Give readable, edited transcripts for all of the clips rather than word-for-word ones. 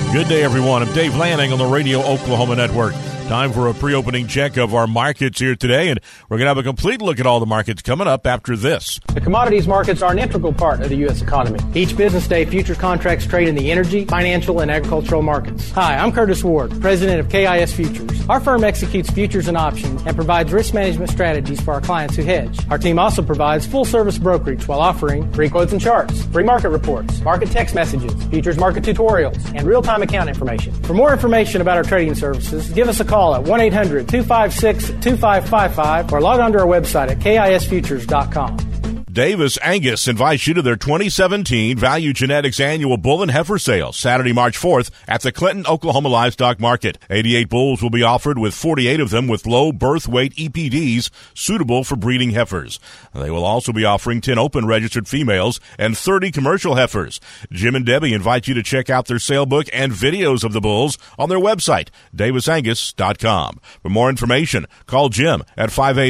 Good day, everyone. I'm Dave Lanning on the Radio Oklahoma Network. Time for a pre-opening check of our markets here today, and we're going to have a complete look at all the markets coming up after this. The commodities markets are an integral part of the U.S. economy. Each business day, futures contracts trade in the energy, financial, and agricultural markets. Hi, I'm Curtis Ward, president of KIS Futures. Our firm executes futures and options and provides risk management strategies for our clients who hedge. Our team also provides full-service brokerage while offering free quotes and charts, free market reports, market text messages, futures market tutorials, and real-time account information. For more information about our trading services, give us a call at 1-800-256-2555 or log on to our website at KISFutures.com. Davis Angus invites you to their 2017 Value Genetics Annual Bull and Heifer Sale, Saturday, March 4th at the Clinton, Oklahoma Livestock Market. 88 bulls will be offered, with 48 of them with low birth weight EPDs suitable for breeding heifers. They will also be offering 10 open registered females and 30 commercial heifers. Jim and Debbie invite you to check out their sale book and videos of the bulls on their website, davisangus.com. For more information, call Jim at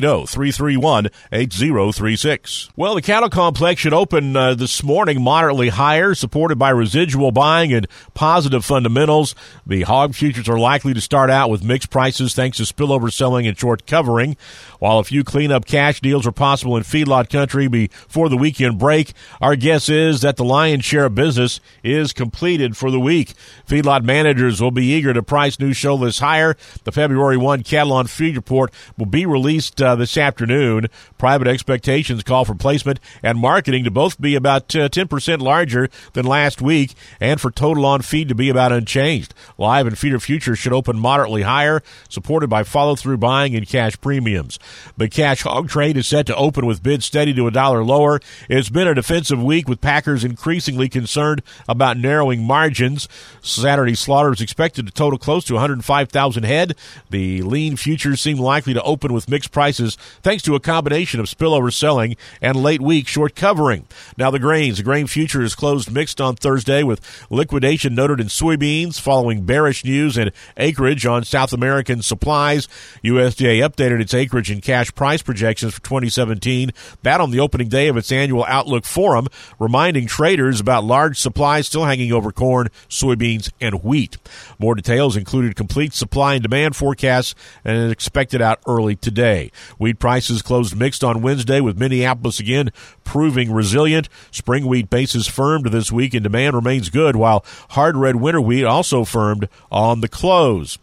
580-331-8036. Well, the cattle complex should open this morning moderately higher, supported by residual buying and positive fundamentals. The hog futures are likely to start out with mixed prices thanks to spillover selling and short covering. While a few cleanup cash deals are possible in feedlot country before the weekend break, our guess is that the lion's share of business is completed for the week. Feedlot managers will be eager to price new show lists higher. The February 1 Cattle on Feed report will be released this afternoon. Private expectations call for placement and marketing to both be about 10% larger than last week, and for total on feed to be about unchanged. Live and feeder futures should open moderately higher, supported by follow-through buying and cash premiums. The cash hog trade is set to open with bids steady to $1 lower. It's been a defensive week, with packers increasingly concerned about narrowing margins. Saturday slaughter is expected to total close to 105,000 head. The lean futures seem likely to open with mixed prices thanks to a combination of spillover selling and late week short covering. Now the grains. The grain future is closed mixed on Thursday, with liquidation noted in soybeans following bearish news and acreage on South American supplies. USDA updated its acreage and cash price projections for 2017, that on the opening day of its annual Outlook Forum, reminding traders about large supplies still hanging over corn, soybeans, and wheat. More details included complete supply and demand forecasts and expected out early today. Wheat prices closed mixed on Wednesday, with Minneapolis again proving resilient. Spring wheat bases firmed this week and demand remains good, while hard red winter wheat also firmed on the close.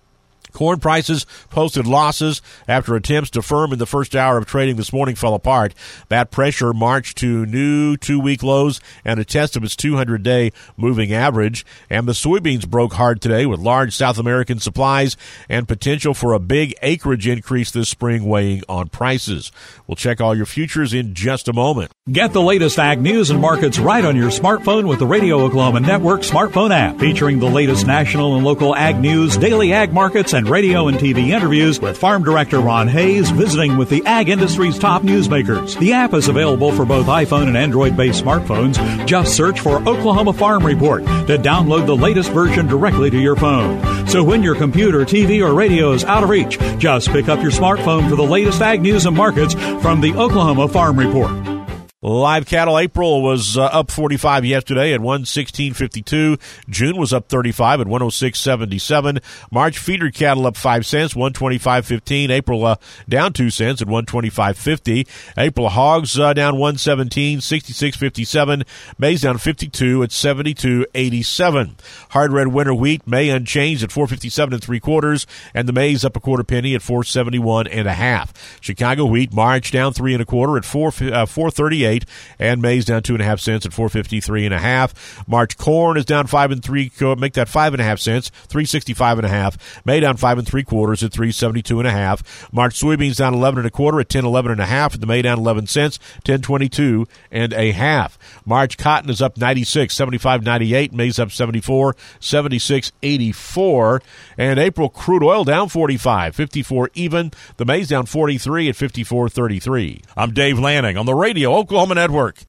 Corn prices posted losses after attempts to firm in the first hour of trading this morning fell apart. That pressure marched to new 2-week lows and a test of its 200-day moving average. And the soybeans broke hard today, with large South American supplies and potential for a big acreage increase this spring weighing on prices. We'll check all your futures in just a moment. Get the latest ag news and markets right on your smartphone with the Radio Oklahoma Network smartphone app, featuring the latest national and local ag news, daily ag markets, and radio and TV interviews with Farm Director Ron Hayes visiting with the ag industry's top newsmakers. The app is available for both iPhone and Android-based smartphones. Just search for Oklahoma Farm Report to download the latest version directly to your phone. So when your computer, TV, or radio is out of reach, just pick up your smartphone for the latest ag news and markets from the Oklahoma Farm Report. Live cattle April was up 45 yesterday at 116.52. June was up 35 at 106.77. March feeder cattle up 5 cents, 125.15. April down 2 cents at 125.50. April hogs down 117, 66.57. May's down 52 at 72.87. Hard red winter wheat, May unchanged at 4.57 3/4, and the maize up a quarter penny at 4.71 1/2. Chicago wheat, March down 3 1/4 at 4.38. And maize down 2.5 cents at 4.53 1/2. March corn is down 5 3/4, make that 5.5 cents, 3.65 1/2. May down 5 3/4 at 3.72 1/2. March soybeans down 11 1/4 at 10.11 1/2. And the May down 11 cents, 10.22 1/2. March cotton is up 96, 75.98. Maize up 74, 76.84. And April crude oil down 45, 54 even. The maize down 43 at 54.33. I'm Dave Lanning on the Radio Oklahoma Network.